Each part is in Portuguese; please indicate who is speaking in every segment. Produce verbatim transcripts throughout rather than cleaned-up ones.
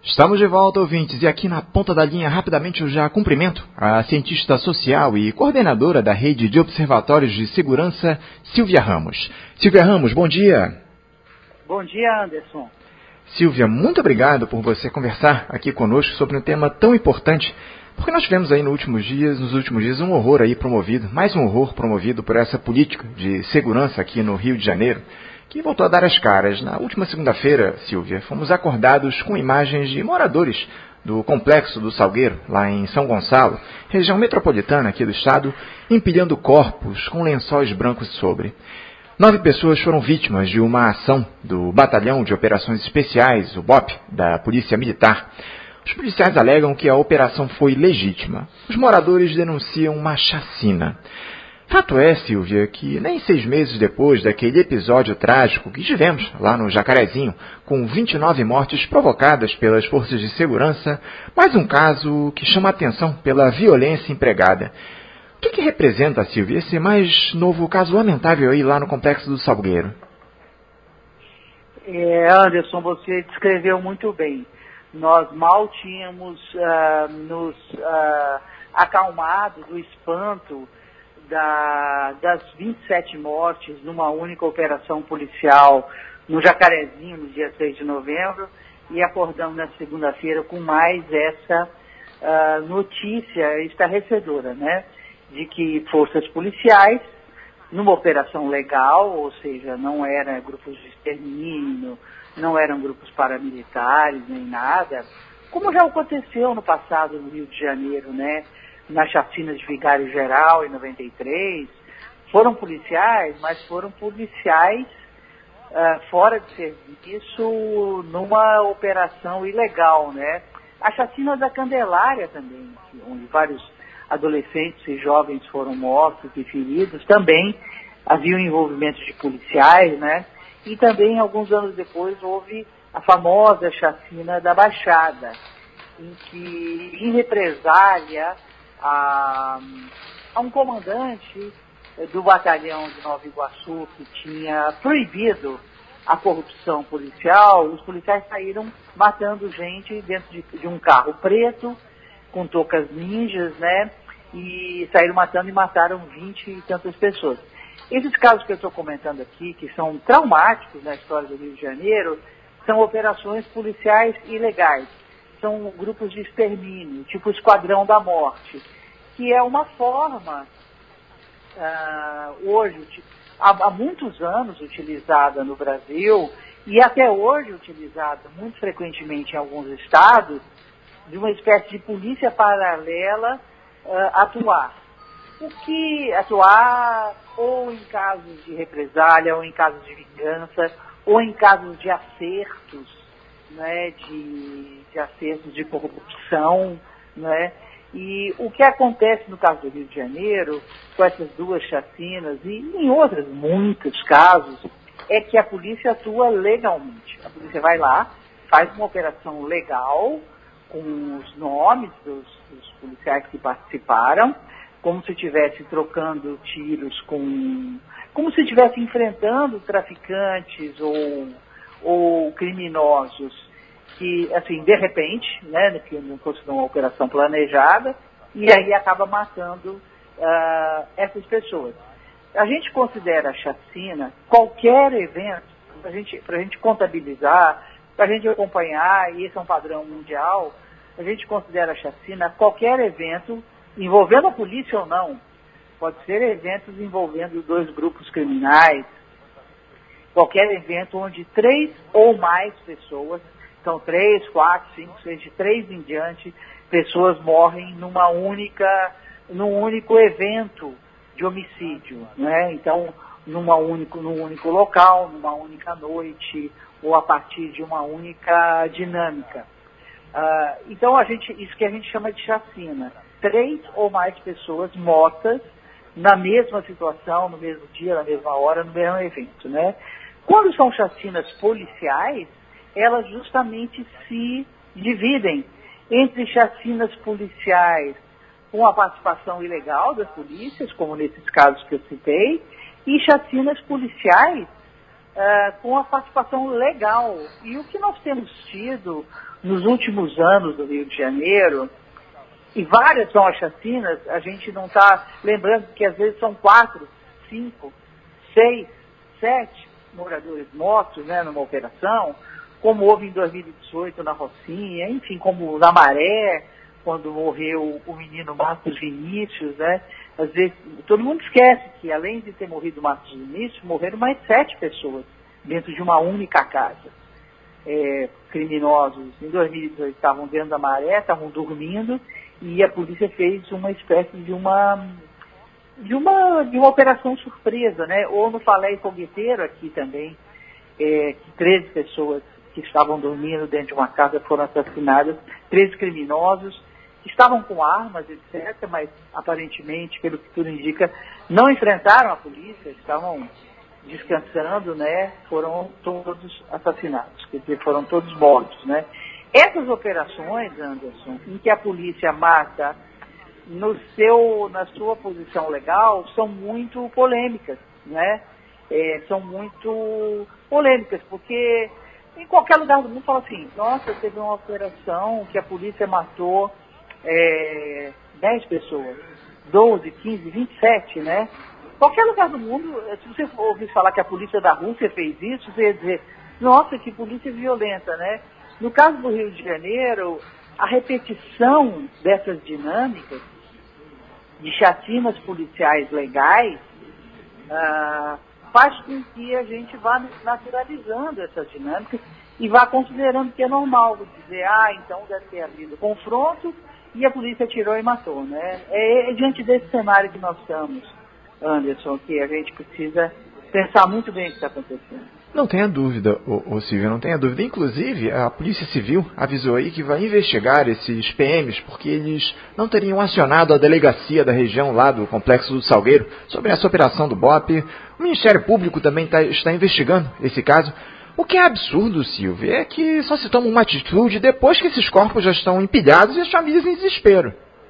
Speaker 1: Estamos de volta, ouvintes, e aqui na ponta da linha, rapidamente, eu já cumprimento a cientista social e coordenadora da Rede de Observatórios de Segurança, Silvia Ramos. Silvia Ramos, bom dia.
Speaker 2: Bom dia, Anderson.
Speaker 1: Silvia, muito obrigado por você conversar aqui conosco sobre um tema tão importante, porque nós tivemos aí nos últimos dias, nos últimos dias um horror aí promovido, mais um horror promovido por essa política de segurança aqui no Rio de Janeiro, que voltou a dar as caras. Na última segunda-feira, Silvia, fomos acordados com imagens de moradores do Complexo do Salgueiro, lá em São Gonçalo, região metropolitana aqui do estado, empilhando corpos com lençóis brancos sobre. Nove pessoas foram vítimas de uma ação do Batalhão de Operações Especiais, o B O P, da Polícia Militar. Os policiais alegam que a operação foi legítima. Os moradores denunciam uma chacina. Fato é, Silvia, que nem seis meses depois daquele episódio trágico que tivemos lá no Jacarezinho, com vinte e nove mortes provocadas pelas forças de segurança, mais um caso que chama a atenção pela violência empregada. O que, que representa, Silvia, esse mais novo caso lamentável aí lá no Complexo do Salgueiro?
Speaker 2: É, Anderson, você descreveu muito bem. Nós mal tínhamos uh, nos uh, acalmado do espanto Da, das vinte e sete mortes numa única operação policial no Jacarezinho, no dia seis de novembro, e acordamos na segunda-feira com mais essa uh, notícia estarrecedora, né, de que forças policiais, numa operação legal, ou seja, não eram grupos de extermínio, não eram grupos paramilitares, nem nada, como já aconteceu no passado no Rio de Janeiro, né, na chacina de Vigário Geral, em noventa e três, foram policiais, mas foram policiais uh, fora de serviço, numa operação ilegal, né? A chacina da Candelária também, onde vários adolescentes e jovens foram mortos e feridos, também havia um envolvimento de policiais, né? E também, alguns anos depois, houve a famosa chacina da Baixada, em que, em represália A, a um comandante do batalhão de Nova Iguaçu que tinha proibido a corrupção policial, os policiais saíram matando gente dentro de, de um carro preto, com toucas ninjas, né? E saíram matando e mataram vinte e tantas pessoas. Esses casos que eu estou comentando aqui, que são traumáticos na história do Rio de Janeiro, são operações policiais ilegais. São grupos de extermínio, tipo o Esquadrão da Morte, que é uma forma, uh, hoje, há, há muitos anos utilizada no Brasil, e até hoje utilizada muito frequentemente em alguns estados, de uma espécie de polícia paralela uh, atuar. O que atuar ou em casos de represália, ou em casos de vingança, ou em casos de acertos, né, de, de acertos de corrupção, né? E o que acontece no caso do Rio de Janeiro, com essas duas chacinas e em outros muitos casos, é que a polícia atua legalmente. A polícia vai lá, faz uma operação legal, com os nomes dos, dos policiais que participaram, como se estivesse trocando tiros com... como se estivesse enfrentando traficantes ou, ou criminosos que, assim, de repente, né, que não fosse uma operação planejada, e aí acaba matando uh, essas pessoas. A gente considera a chacina qualquer evento, para gente, a gente contabilizar, para a gente acompanhar, e esse é um padrão mundial, a gente considera a chacina qualquer evento envolvendo a polícia ou não. Pode ser eventos envolvendo dois grupos criminais, qualquer evento onde três ou mais pessoas, são três, quatro, cinco, seis, de três em diante, pessoas morrem numa única, num único evento de homicídio, né? Então, numa único, num único local, numa única noite, ou a partir de uma única dinâmica. Uh, então, a gente, isso que a gente chama de chacina. Três ou mais pessoas mortas na mesma situação, no mesmo dia, na mesma hora, no mesmo evento, né? Quando são chacinas policiais, elas justamente se dividem entre chacinas policiais com a participação ilegal das polícias, como nesses casos que eu citei, e chacinas policiais uh, com a participação legal. E o que nós temos tido nos últimos anos do Rio de Janeiro, e várias são as chacinas, a gente não está lembrando que às vezes são quatro, cinco, seis, sete moradores mortos, né, numa operação, como houve em dois mil e dezoito na Rocinha, enfim, como na Maré, quando morreu o menino Marcos Vinícius, né? Às vezes, todo mundo esquece que, além de ter morrido o Marcos Vinícius, morreram mais sete pessoas dentro de uma única casa. É, criminosos, em dois mil e dezoito, estavam dentro da Maré, estavam dormindo, e a polícia fez uma espécie de uma, de uma, de uma operação surpresa, né? Ou no Falé Fogueteiro, aqui também, é, que treze pessoas que estavam dormindo dentro de uma casa foram assassinadas, treze criminosos, estavam com armas, etcétera, mas aparentemente, pelo que tudo indica, não enfrentaram a polícia, estavam descansando, né? Foram todos assassinados, quer dizer, foram todos mortos, né? Essas operações, Anderson, em que a polícia mata no seu, na sua posição legal, são muito polêmicas, né? É, são muito polêmicas, porque em qualquer lugar do mundo fala assim, nossa, teve uma operação que a polícia matou é, dez pessoas, doze, quinze, vinte e sete, né? Qualquer lugar do mundo, se você ouvir falar que a polícia da Rússia fez isso, você ia dizer, nossa, que polícia violenta, né? No caso do Rio de Janeiro, a repetição dessas dinâmicas de chacinas policiais legais ah, faz com que a gente vá naturalizando essas dinâmicas e vá considerando que é normal dizer, ah, então deve ter havido confronto e a polícia atirou e matou, né? É, é diante desse cenário que nós estamos, Anderson, que a gente precisa pensar muito bem o que está acontecendo.
Speaker 1: Não tenha dúvida, ô, ô Silvio, não tenha dúvida. Inclusive, a Polícia Civil avisou aí que vai investigar esses P Ms, porque eles não teriam acionado a delegacia da região lá do Complexo do Salgueiro sobre essa operação do B O P. O Ministério Público também tá, está investigando esse caso. O que é absurdo, Silvio, é que só se toma uma atitude depois que esses corpos já estão empilhados e as famílias em desespero.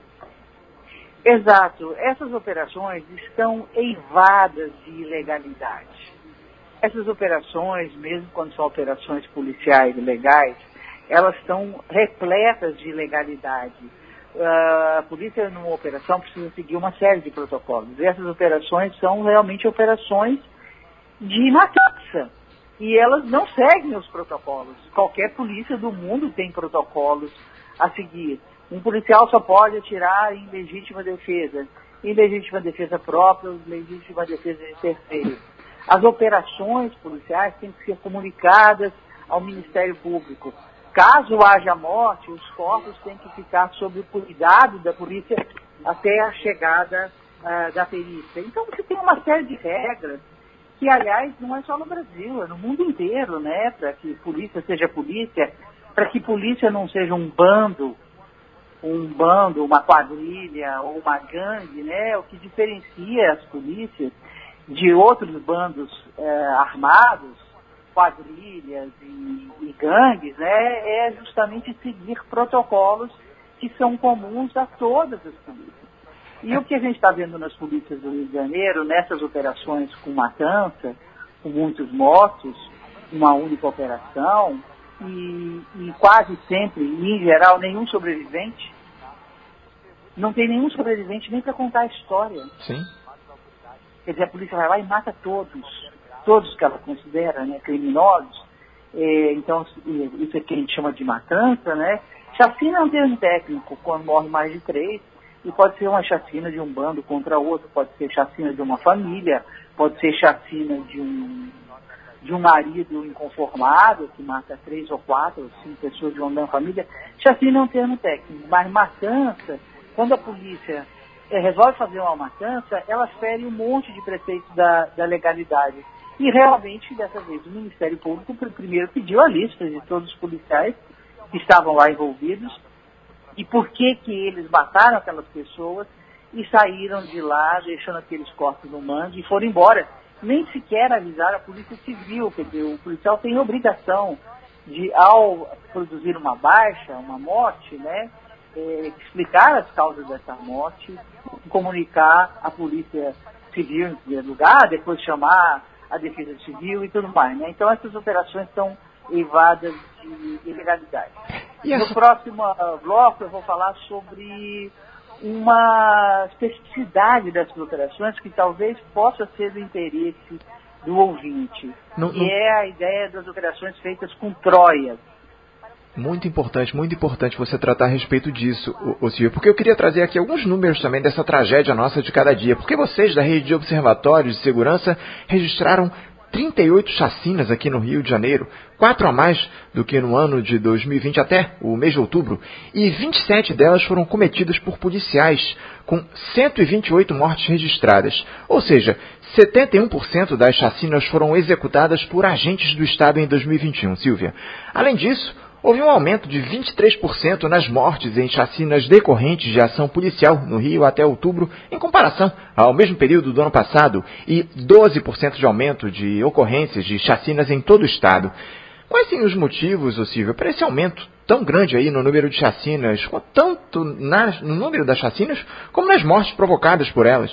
Speaker 2: Exato. Essas operações estão eivadas de ilegalidade. Essas operações, mesmo quando são operações policiais legais, elas estão repletas de ilegalidade. Uh, a polícia, numa operação, precisa seguir uma série de protocolos. E essas operações são realmente operações de matança. E elas não seguem os protocolos. Qualquer polícia do mundo tem protocolos a seguir. Um policial só pode atirar em legítima defesa. Em legítima defesa própria, ou legítima defesa de terceiro. As operações policiais têm que ser comunicadas ao Ministério Público. Caso haja morte, os corpos têm que ficar sob o cuidado da polícia até a chegada uh, da perícia. Então você tem uma série de regras que, aliás, não é só no Brasil, é no mundo inteiro, né? Para que polícia seja polícia, para que polícia não seja um bando, um bando, uma quadrilha ou uma gangue, né? O que diferencia as polícias de outros bandos eh, armados, quadrilhas e, e gangues, né, é justamente seguir protocolos que são comuns a todas as polícias. E o que a gente está vendo nas polícias do Rio de Janeiro, nessas operações com matança, com muitos mortos, uma única operação, e, e quase sempre, e em geral, nenhum sobrevivente, não tem nenhum sobrevivente nem para contar a história.
Speaker 1: Sim.
Speaker 2: Quer dizer, a polícia vai lá e mata todos, todos que ela considera, né, criminosos. É, então, isso é que a gente chama de matança, né? Chacina é um termo técnico, quando morre mais de três, e pode ser uma chacina de um bando contra outro, pode ser chacina de uma família, pode ser chacina de um, de um marido inconformado, que mata três ou quatro ou cinco pessoas de uma mesma família. Chacina é um termo técnico, mas matança, quando a polícia É, resolve fazer uma matança, ela fere um monte de preceitos da, da legalidade. E realmente, dessa vez, o Ministério Público primeiro pediu a lista de todos os policiais que estavam lá envolvidos e por que que eles mataram aquelas pessoas e saíram de lá, deixando aqueles corpos no mangue e foram embora. Nem sequer avisaram a Polícia Civil, quer dizer, o policial tem obrigação de, ao produzir uma baixa, uma morte, né, É, explicar as causas dessa morte, comunicar a Polícia Civil em primeiro lugar, depois chamar a Defesa Civil e tudo mais, né? Então essas operações são eivadas de ilegalidade.
Speaker 1: essa...
Speaker 2: No próximo uh, bloco eu vou falar sobre uma especificidade dessas operações que talvez possa ser do interesse do ouvinte,
Speaker 1: não,
Speaker 2: que
Speaker 1: não...
Speaker 2: é a ideia das operações feitas com Troia.
Speaker 1: Muito importante, muito importante você tratar a respeito disso, ô, ô Silvio, porque eu queria trazer aqui alguns números também dessa tragédia nossa de cada dia, porque vocês da rede de observatórios de segurança registraram trinta e oito chacinas aqui no Rio de Janeiro, quatro a mais do que no ano de dois mil e vinte até o mês de outubro, e vinte e sete delas foram cometidas por policiais, com cento e vinte e oito mortes registradas. Ou seja, setenta e um por cento das chacinas foram executadas por agentes do Estado em dois mil e vinte e um, Silvia. Além disso, houve um aumento de vinte e três por cento nas mortes em chacinas decorrentes de ação policial no Rio até outubro, em comparação ao mesmo período do ano passado, e doze por cento de aumento de ocorrências de chacinas em todo o Estado. Quais são os motivos, ô Silvio, para esse aumento tão grande aí no número de chacinas, tanto nas, no número das chacinas, como nas mortes provocadas por elas?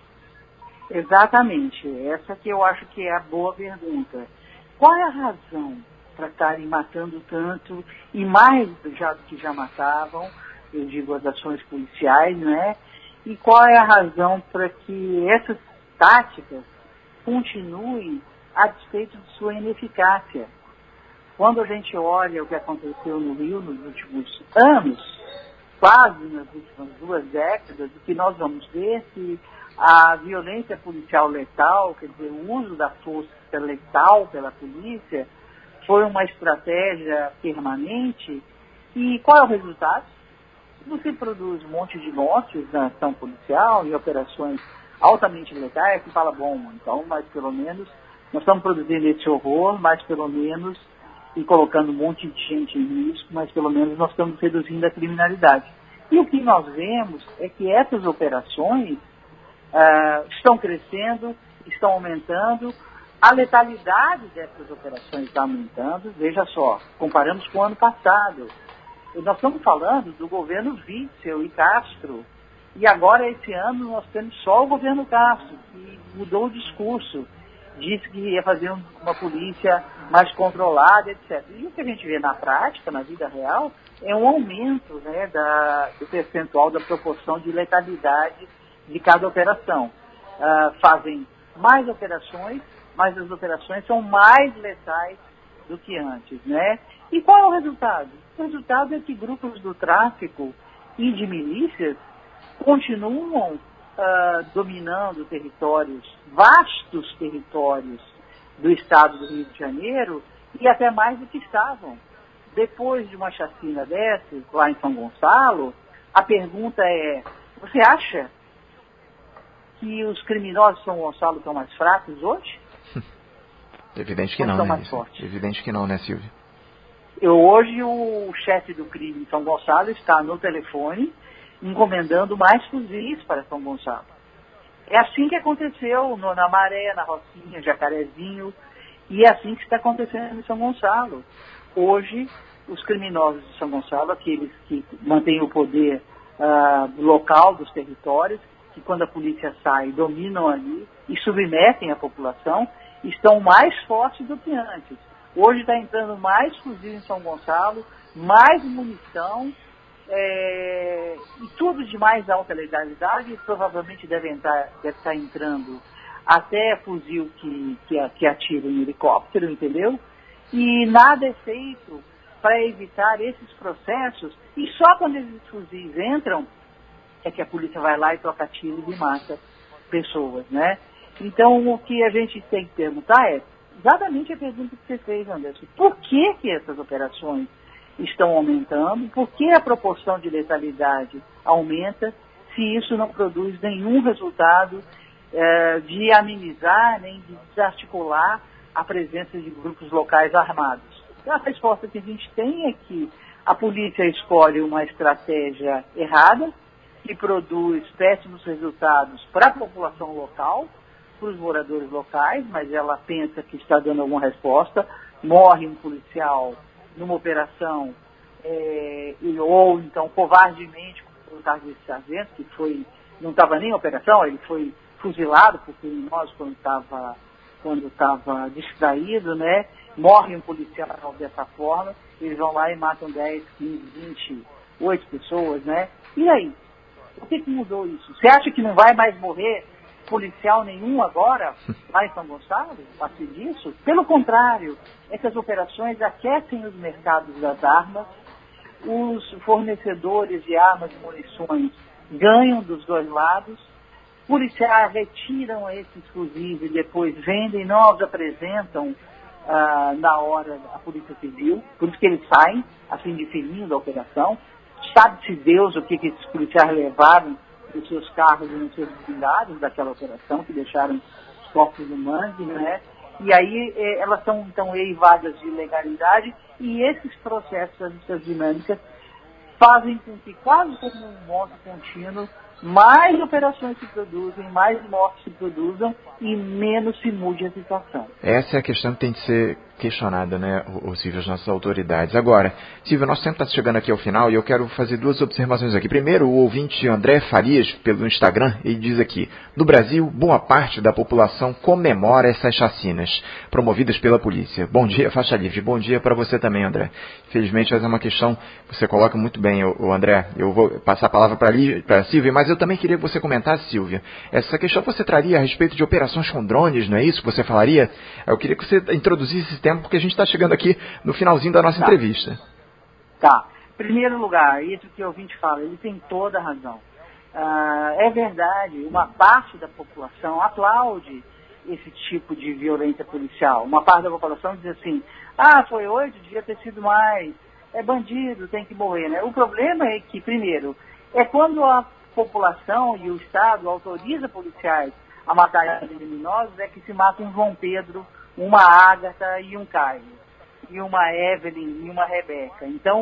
Speaker 2: Exatamente. Essa que eu acho que é a boa pergunta. Qual é a razão para estarem matando tanto, e mais já do que já matavam, eu digo as ações policiais, né? E qual é a razão para que essas táticas continuem a despeito de sua ineficácia? Quando a gente olha o que aconteceu no Rio nos últimos anos, quase nas últimas duas décadas, o que nós vamos ver é que a violência policial letal, quer dizer, o uso da força letal pela polícia, foi uma estratégia permanente. E qual é o resultado? Você produz um monte de mortes na ação policial, em operações altamente letais, que fala, bom, então, mas pelo menos, nós estamos produzindo esse horror, mas pelo menos, e colocando um monte de gente em risco, mas pelo menos nós estamos reduzindo a criminalidade. E o que nós vemos é que essas operações ah, estão crescendo, estão aumentando. A letalidade dessas operações está aumentando. Veja só, comparamos com o ano passado. Nós estamos falando do governo Witzel e Castro. E agora, esse ano, nós temos só o governo Castro, que mudou o discurso. Disse que ia fazer uma polícia mais controlada, etcétera. E o que a gente vê na prática, na vida real, é um aumento, né, da, do percentual da proporção de letalidade de cada operação. Uh, fazem mais operações, mas as operações são mais letais do que antes, né? E qual é o resultado? O resultado é que grupos do tráfico e de milícias continuam uh, dominando territórios, vastos territórios do estado do Rio de Janeiro, e até mais do que estavam. Depois de uma chacina dessas, lá em São Gonçalo, a pergunta é, você acha que os criminosos de São Gonçalo estão mais fracos hoje?
Speaker 1: Evidente que não, né? Evidente que não, né, Silvio?
Speaker 2: Eu, hoje o chefe do crime em São Gonçalo está no telefone encomendando mais fuzis para São Gonçalo. É assim que aconteceu no, na Maré, na Rocinha, Jacarezinho, e é assim que está acontecendo em São Gonçalo. Hoje, os criminosos de São Gonçalo, aqueles que mantêm o poder uh, local dos territórios, que quando a polícia sai, dominam ali e submetem a população, estão mais fortes do que antes. Hoje está entrando mais fuzis em São Gonçalo, mais munição, é, e tudo de mais alta letalidade, provavelmente deve, entrar, deve estar entrando até fuzil que, que, que atira em helicóptero, entendeu? E nada é feito para evitar esses processos, e só quando esses fuzis entram, é que a polícia vai lá e troca tiros e mata pessoas, né? Então, o que a gente tem que perguntar é, exatamente a pergunta que você fez, Anderson, por que que essas operações estão aumentando? Por que a proporção de letalidade aumenta se isso não produz nenhum resultado eh, de amenizar, nem de desarticular a presença de grupos locais armados? Então, a resposta que a gente tem é que a polícia escolhe uma estratégia errada, que produz péssimos resultados para a população local, para os moradores locais, mas ela pensa que está dando alguma resposta. Morre um policial numa operação, é, ou então covardemente, como o caso desse sargento, que foi, não estava nem em operação, ele foi fuzilado por criminosos quando estava quando estava distraído, né? Morre um policial dessa forma, eles vão lá e matam dez, quinze, vinte, oito pessoas, né? E aí? Por que que mudou isso? Você acha que não vai mais morrer policial nenhum agora lá em São Gonçalo a partir disso? Pelo contrário, essas operações aquecem os mercados das armas, os fornecedores de armas e munições ganham dos dois lados, policiais retiram esses fuzis e depois vendem, não os apresentam ah, na hora a Polícia Civil, por isso que eles saem, assim de fininho da operação. Sabe-se Deus o que, que esses policiais levaram nos seus carros e nos seus blindados daquela operação, que deixaram os corpos no mangue, né? E aí eh, elas são então eivadas de ilegalidade, e esses processos, essas dinâmicas, fazem com que, quase como um modo contínuo, mais operações se produzem, mais mortes se produzam e menos se mude a situação.
Speaker 1: Essa é a questão que tem que ser questionada, né, o, o Silvio, as nossas autoridades. Agora, Silvio, nosso tempo está chegando aqui ao final e eu quero fazer duas observações aqui. Primeiro, o ouvinte André Farias, pelo Instagram, ele diz aqui: no Brasil, boa parte da população comemora essas chacinas promovidas pela polícia. Bom dia, faixa livre. Bom dia para você também, André. Infelizmente, essa é uma questão que você coloca muito bem, o, o André. Eu vou passar a palavra para a Silvia, mas eu também queria que você comentasse, Silvia, essa questão que você traria a respeito de operações com drones, não é isso que você falaria? Eu queria que você introduzisse esse tema, porque a gente está chegando aqui no finalzinho da nossa
Speaker 2: tá.
Speaker 1: entrevista.
Speaker 2: Tá. Em primeiro lugar, isso que o ouvinte fala, ele tem toda a razão. Ah, é verdade, uma parte da população aplaude esse tipo de violência policial. Uma parte da população diz assim: ah, foi oito, devia ter sido mais, é bandido, tem que morrer, né? O problema é que, primeiro, é quando a população e o Estado autoriza policiais a matar criminosos, é que se mata um João Pedro, uma Ágata e um Caio, e uma Evelyn e uma Rebeca. Então,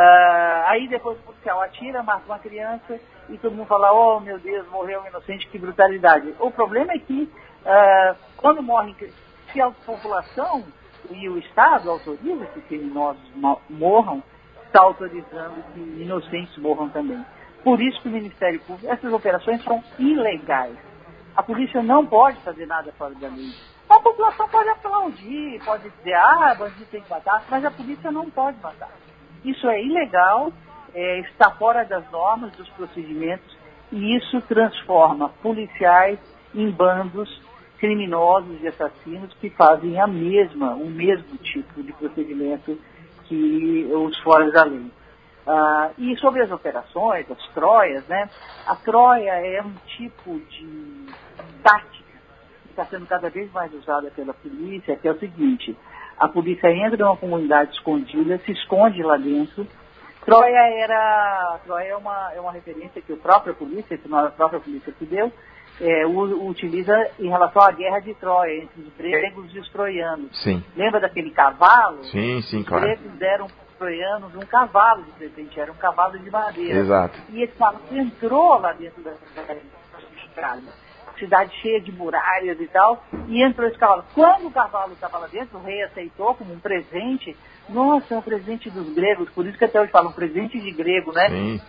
Speaker 2: uh, aí depois o policial atira, mata uma criança e todo mundo fala: oh meu Deus, morreu um inocente, que brutalidade. O problema é que uh, quando morrem, se a população e o Estado autorizam que criminosos morram, está autorizando que inocentes morram também. Por isso que o Ministério Público, essas operações são ilegais. A polícia não pode fazer nada fora da lei. A população pode aplaudir, pode dizer: ah, bandido tem que matar, mas a polícia não pode matar. Isso é ilegal, é, está fora das normas, dos procedimentos, e isso transforma policiais em bandos criminosos e assassinos que fazem a mesma, o mesmo tipo de procedimento que os fora da lei. Ah, e sobre as operações, as troias, né? A troia é um tipo de tática que está sendo cada vez mais usada pela polícia, que é o seguinte: a polícia entra numa comunidade escondida, se esconde lá dentro. Troia era, Troia é uma, é uma referência que a própria polícia, que não é a própria polícia que deu, é, o, utiliza em relação à guerra de Troia, entre os gregos e os troianos.
Speaker 1: Sim.
Speaker 2: Lembra daquele cavalo?
Speaker 1: Sim, sim,
Speaker 2: os
Speaker 1: claro.
Speaker 2: Os gregos deram troianos um cavalo de presente, era um cavalo de madeira.
Speaker 1: Exato.
Speaker 2: E esse cavalo entrou lá dentro da cidade, cidade cheia de muralhas e tal, e entrou esse cavalo. Quando o cavalo estava lá dentro, o rei aceitou como um presente. Nossa, é um presente dos gregos, por isso que até hoje falam um presente de grego, né?
Speaker 1: Sim.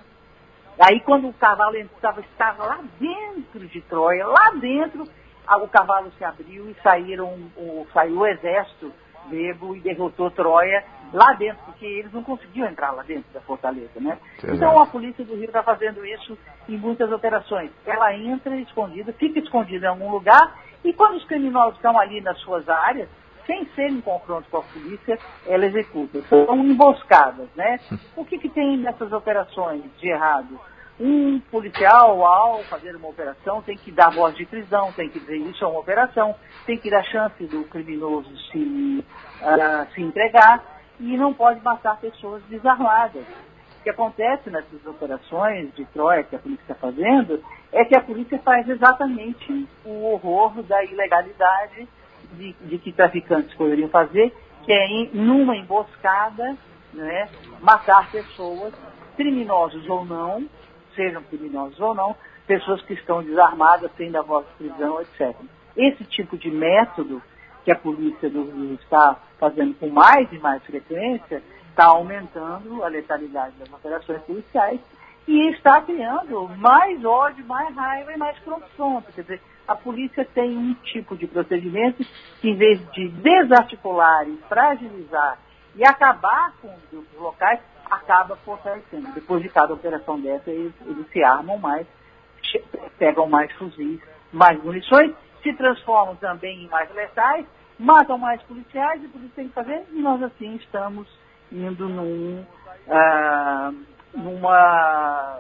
Speaker 2: Aí quando o cavalo estava, estava lá dentro de Troia, lá dentro, o cavalo se abriu e saíram, o, saiu o exército grego e derrotou Troia lá dentro, porque eles não conseguiam entrar lá dentro da fortaleza, né?
Speaker 1: Exato.
Speaker 2: Então a polícia do Rio está fazendo isso em muitas operações. Ela entra escondida, fica escondida em algum lugar, e quando os criminosos estão ali nas suas áreas, sem ser em confronto com a polícia, ela executa. São emboscadas, né? O que, que tem nessas operações de errado? Um policial, ao fazer uma operação, tem que dar voz de prisão, tem que dizer isso é uma operação, tem que dar chance do criminoso se, uh, se entregar, e não pode matar pessoas desarmadas. O que acontece nessas operações de Troia que a polícia está fazendo é que a polícia faz exatamente o horror da ilegalidade de, de que traficantes poderiam fazer, que é em, numa emboscada, né, matar pessoas, criminosos ou não, sejam criminosos ou não, pessoas que estão desarmadas, sem dar voz de prisão, etcétera. Esse tipo de método que a polícia do Rio está fazendo com mais e mais frequência está aumentando a letalidade das operações policiais e está criando mais ódio, mais raiva e mais confronto. Quer dizer, a polícia tem um tipo de procedimento que, em vez de desarticular e fragilizar E acabar com os locais acaba fortalecendo. Depois de cada operação dessa, eles, eles se armam mais, pegam mais fuzis, mais munições, se transformam também em mais letais, matam mais policiais, e por isso tem que fazer, e nós assim estamos indo num, ah, numa...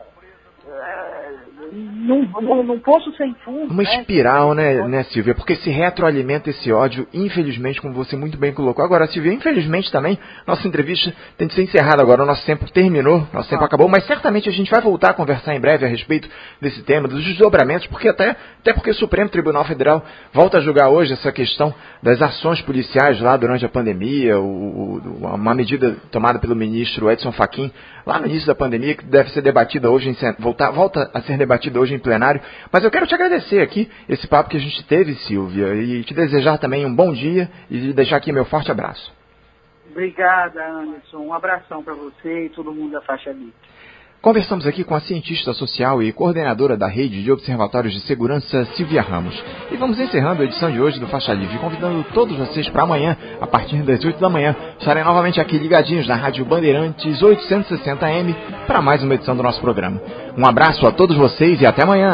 Speaker 2: Num, num, num poço sem fundo.
Speaker 1: Uma espiral, né, né, Silvia? Porque se retroalimenta esse ódio, infelizmente, como você muito bem colocou. Agora, Silvia, infelizmente também, nossa entrevista tem de ser encerrada agora. O nosso tempo terminou, nosso tempo ah. acabou, mas certamente a gente vai voltar a conversar em breve a respeito desse tema, dos desdobramentos, porque até, até porque o Supremo Tribunal Federal volta a julgar hoje essa questão das ações policiais lá durante a pandemia, o, o, uma medida tomada pelo ministro Edson Fachin, lá no início da pandemia, que deve ser debatida hoje, em, voltar, volta a ser debatida hoje em plenário. Mas eu quero te agradecer aqui esse papo que a gente teve, Silvia, e te desejar também um bom dia e deixar aqui meu forte abraço.
Speaker 2: Obrigada, Anderson. Um abração para você e todo mundo da Faixa Livre.
Speaker 1: Conversamos aqui com a cientista social e coordenadora da Rede de Observatórios de Segurança, Silvia Ramos. E vamos encerrando a edição de hoje do Faixa Livre, convidando todos vocês para amanhã, a partir das oito da manhã, estarem novamente aqui ligadinhos na Rádio Bandeirantes oitocentos e sessenta A M para mais uma edição do nosso programa. Um abraço a todos vocês e até amanhã.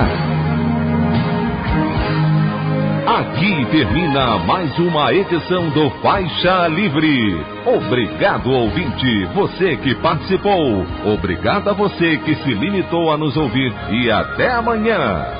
Speaker 3: Aqui termina mais uma edição do Faixa Livre. Obrigado, ouvinte, você que participou. Obrigado a você que se limitou a nos ouvir e até amanhã.